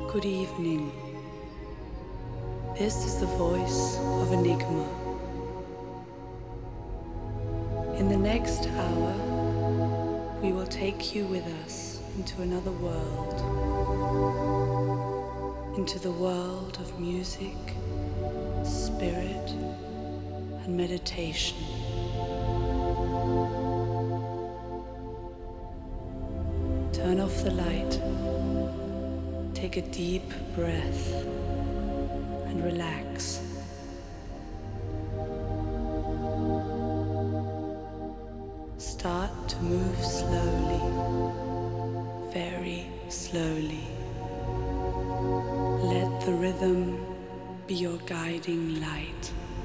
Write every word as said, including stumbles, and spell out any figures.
Good evening. This is the voice of Enigma. In the next hour, we will take you with us into another world, into the world of music, spirit, and meditation. Turn off the light, take a deep breath, and relax. Start to move slowly, very slowly. Let the rhythm be your guiding light.